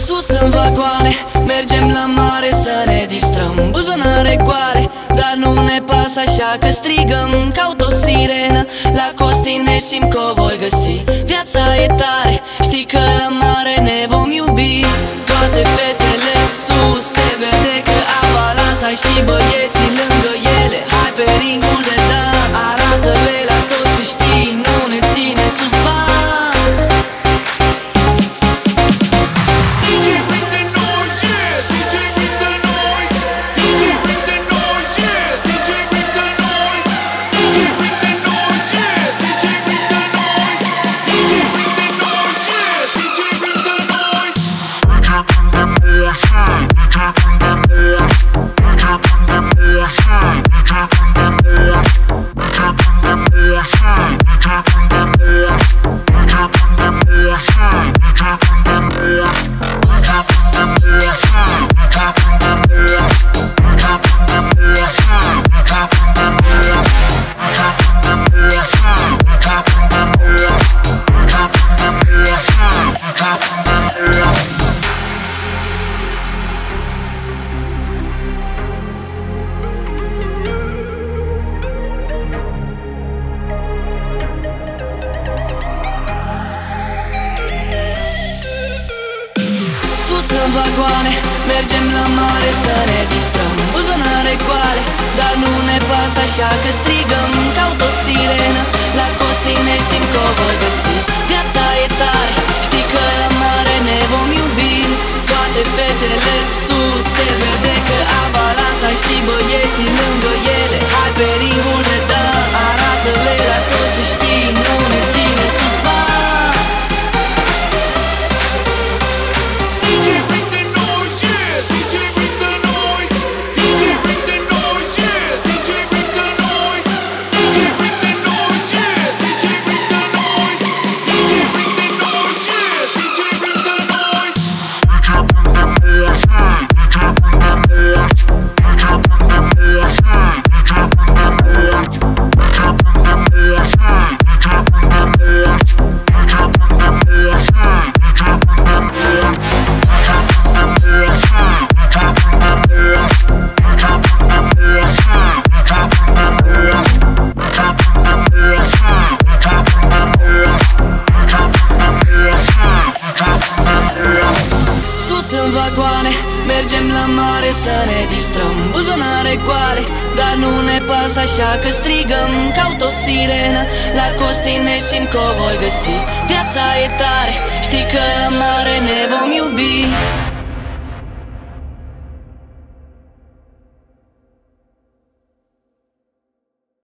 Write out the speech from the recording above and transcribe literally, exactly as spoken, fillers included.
Sus în vagoane, mergem la mare să ne distrăm. Buzunare goale, dar nu ne pasă așa că strigăm. Caut o sirenă, la Costi ne simt că o voi găsi. Viața e tare, știi că la mare ne vom iubi. Toate fetele sus, se vede că au balanța și băieții lângă ele. Hai pe ringul de dan, arată-le la toți și știi, nu ne ține suspans. În vagoane, mergem la mare să ne distrăm. Buzunare goale, dar nu ne pasă așa că strigăm. Caut o sirenă, la Costi ne simt că o voi găsi. Viața e tare, știi că la mare ne vom iubi. Toate fetele sus, se vede că au balanța și băieții lângă ele. Hai pe ringul de dan, arată-le la toți și știi, nu ne ține suspans. În vagoane, mergem la mare să ne distrăm. Buzunare goale, dar nu ne pasă așa că strigăm. Caut o sirenă, la Costi ne simt că o voi găsi. Viața e tare, știi că la mare ne vom iubi.